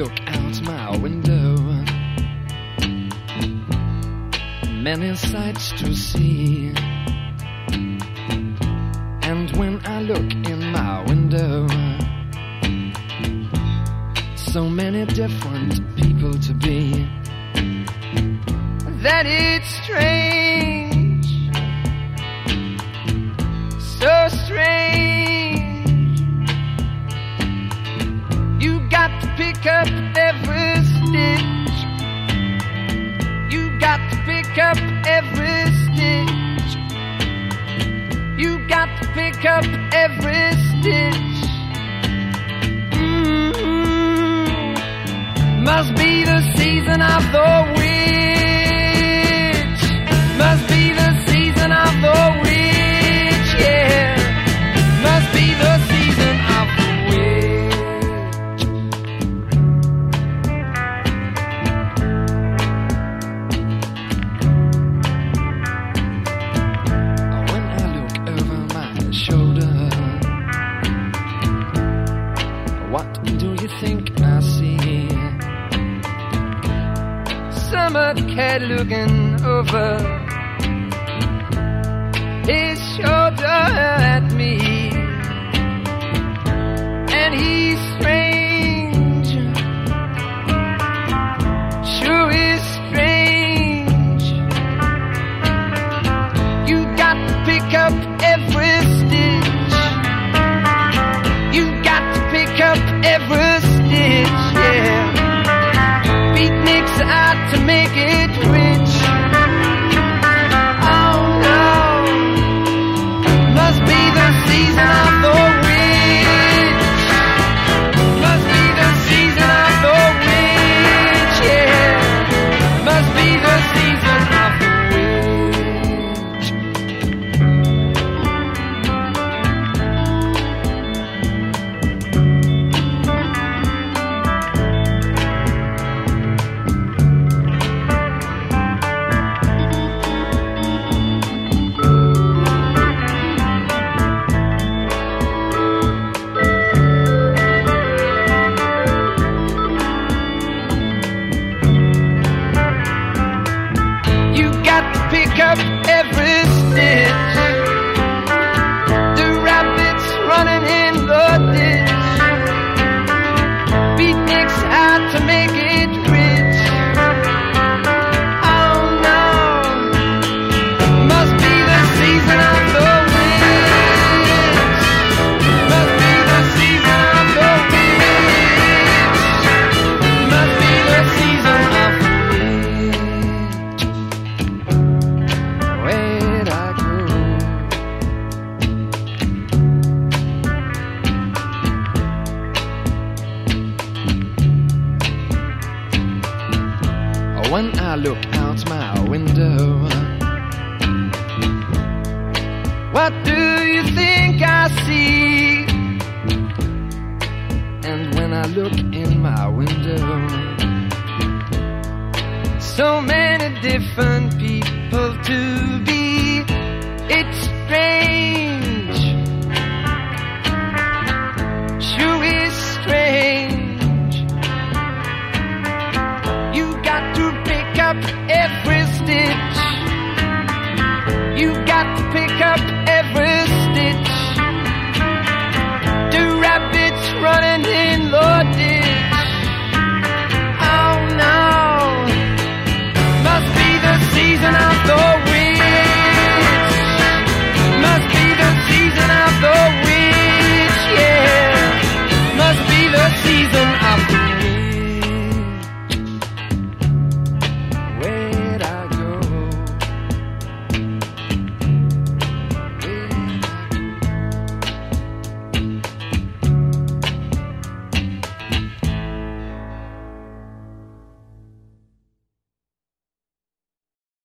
look out my window, many sights to see. And when I look in my window, so many different people to be, that it's strange, so strange. You got to pick up every stitch, you got to pick up every stitch, you got to pick up every stitch. Must be the season of the witch, must be the season of the witch, yeah. Must be the season of the witch. When I look over my shoulder, what do you think I see? Summer cat looking over his shoulder at me, and he's strange, sure is strange. You got to pick up every stitch, you got to pick up every stitch, yeah. Beatniks out to make it rich. Oh no, must be the season of the witch, must be the season of the witch, yeah. Must be the season of the pick up every stitch. The rabbits running in the ditch. Beatniks out to make it rich. Oh no, must be the season of the witch, must be the season of the witch, must be the season of the witch. When I look out my window, what do you think I see? And when I look in my window, so many different people to be. It's strange.